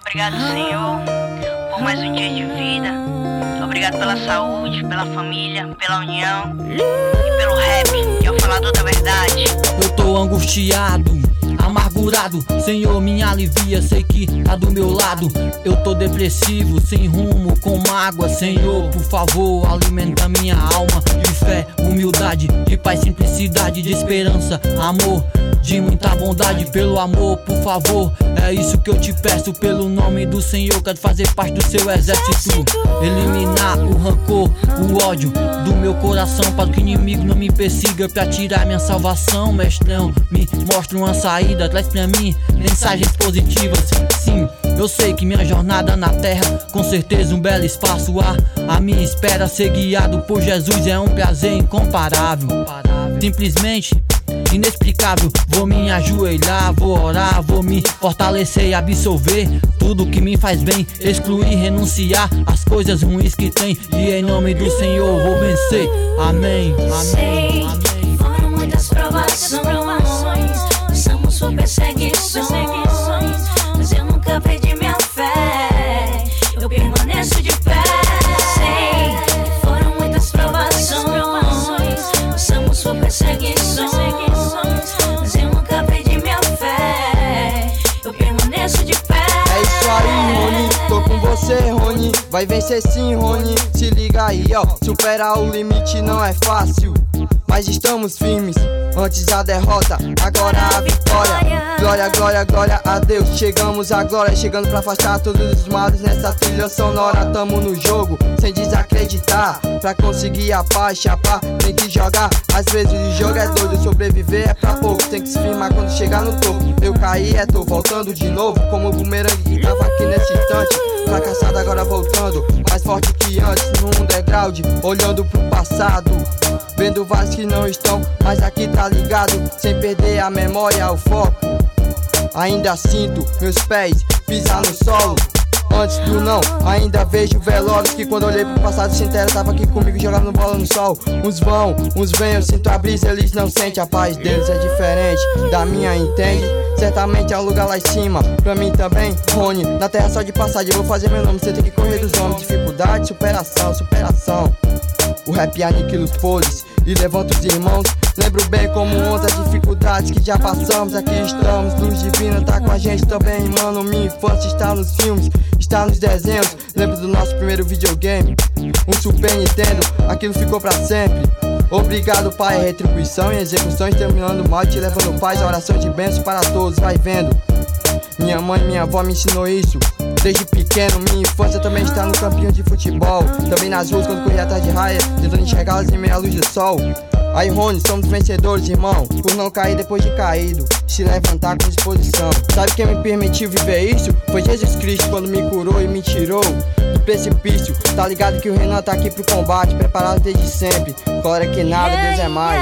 Obrigado, Senhor, por mais um dia de vida. Obrigado pela saúde, pela família, pela união e pelo rap, que é o falador da verdade. Eu tô angustiado, amargurado, Senhor me alivia, sei que tá do meu lado. Eu tô depressivo, sem rumo, com mágoa, Senhor, por favor, alimenta minha alma de fé, humildade, de paz, simplicidade, de esperança, amor, de muita bondade. Pelo amor, por favor, é isso que eu te peço. Pelo nome do Senhor, quero fazer parte do seu exército, eliminar o rancor, o ódio do meu coração, para que o inimigo não me persiga, pra tirar minha salvação. Mestrão, me mostra uma saída, traz pra mim mensagens positivas. Sim, eu sei que minha jornada na terra, com certeza um belo espaço há. A minha espera, ser guiado por Jesus é um prazer incomparável, simplesmente inexplicável. Vou me ajoelhar, vou orar, vou me fortalecer e absorver tudo que me faz bem, excluir, renunciar as coisas ruins que tem, e em nome do Senhor vou vencer. Amém, amém, amém. Foram muitas provações, passamos por perseguições, mas eu nunca perdi minha fé, eu permaneço de pé. Foram muitas provações, passamos por perseguições, mas eu nunca perdi minha fé, eu permaneço de pé. É isso aí, Rony, tô com você, Rony. Vai vencer sim, Rony, se liga aí, ó. Superar o limite não é fácil, mas estamos firmes. Antes a derrota, agora a vitória. Glória, glória, glória a Deus. Chegamos à glória, chegando pra afastar todos os males. Nessa trilha sonora tamo no jogo, sem desacreditar. Pra conseguir a paz, chapar, tem que jogar. Às vezes o jogo é doido, sobreviver é pra pouco. Tem que se firmar quando chegar no topo. Eu caí, tô voltando de novo, como o bumerangue que tava aqui nesse instante. Fracassado agora voltando, mais forte que antes, no underground, olhando pro passado, vendo vários que não estão, mas aqui tá ligado, sem perder a memória, o foco. Ainda sinto meus pés pisar no solo. Antes do não, ainda vejo velórios que quando olhei pro passado sincero tava aqui comigo jogando bola no sol. Uns vão, uns vêm, eu sinto a brisa, eles não sentem. A paz deles é diferente da minha, entende? Certamente é um lugar lá em cima, pra mim também, Rony. Na terra só de passagem, eu vou fazer meu nome, você tem que correr dos homens. Dificuldade, superação, superação. O rap aniquila os polis e levanta os irmãos. Lembro bem como ontem as dificuldades que já passamos. Aqui estamos, luz divina tá com a gente também, mano. Minha infância está nos filmes, está nos desenhos. Lembro do nosso primeiro videogame, um Super Nintendo, aquilo ficou pra sempre. Obrigado, Pai, retribuição e execuções, terminando mal e te levando paz. Oração de bênção para todos, vai vendo. Minha mãe e minha avó me ensinou isso desde pequeno. Minha infância também está no campinho de futebol, também nas ruas quando corria atrás de raia, tentando enxergá-las em meia luz do sol. Aí, Rony, somos vencedores, irmão, por não cair depois de caído, se levantar com disposição. Sabe quem me permitiu viver isso? Foi Jesus Cristo, quando me curou e me tirou do precipício. Tá ligado que o Renan tá aqui pro combate, preparado desde sempre. Glória que nada, Deus é mais.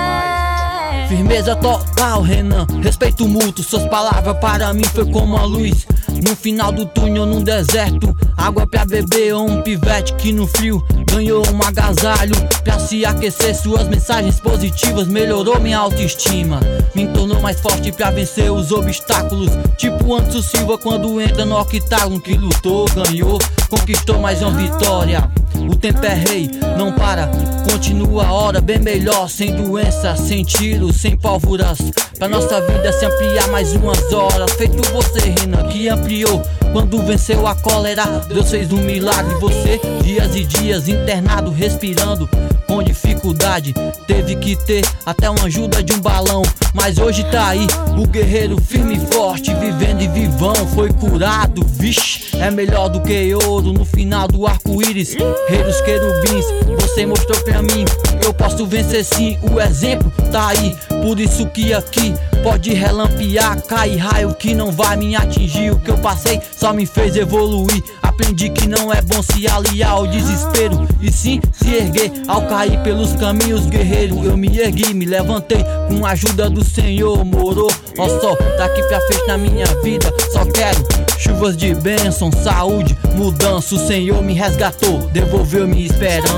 Firmeza total, Renan, respeito mútuo. Suas palavras para mim foi como a luz no final do túnel, num deserto. Água pra beber ou um pivete que no frio ganhou um agasalho pra se aquecer. Suas mensagens positivas melhorou minha autoestima, me tornou mais forte pra vencer os obstáculos. Tipo Anderson Silva quando entra no octágono, que lutou, ganhou, conquistou mais uma vitória. O tempo é rei, não para, continua a hora bem melhor, sem doença, sem tiros, sem pólvoras, pra nossa vida se ampliar mais umas horas. Feito você, Renan, que ampliou quando venceu a cólera. Deus fez um milagre, você dias e dias internado, respirando com dificuldade, teve que ter até uma ajuda de um balão. Mas hoje tá aí, o guerreiro firme e forte, vivendo e vivão, foi curado, vixe, é melhor do que ouro no final do arco-íris. Rei dos querubins, você mostrou pra mim que eu posso vencer sim, o exemplo tá aí. Por isso que aqui pode relampear, cair raio que não vai me atingir. O que eu passei só me fez evoluir. Aprendi que não é bom se aliar ao desespero, e sim se erguer ao cair pelos caminhos, guerreiro. Eu me ergui, me levantei com a ajuda do Senhor, morou. Ó só, daqui pra frente na minha vida só quero chuvas de bênção, saúde, mudança. O Senhor me resgatou, devolveu minha esperança.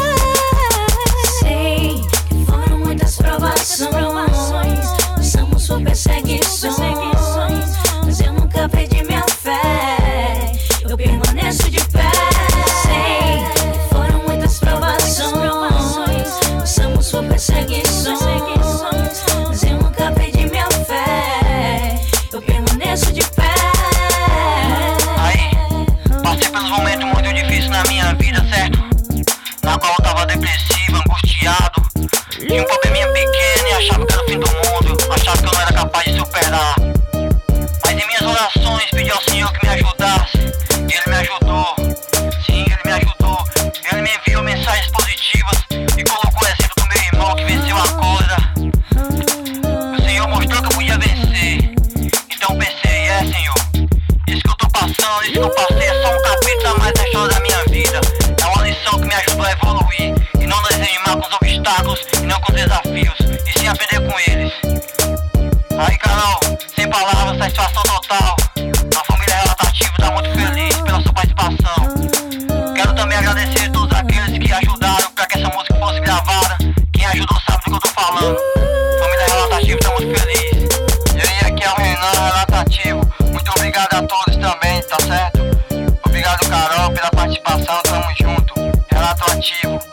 Sei que foram muitas provações, passamos por objetivo.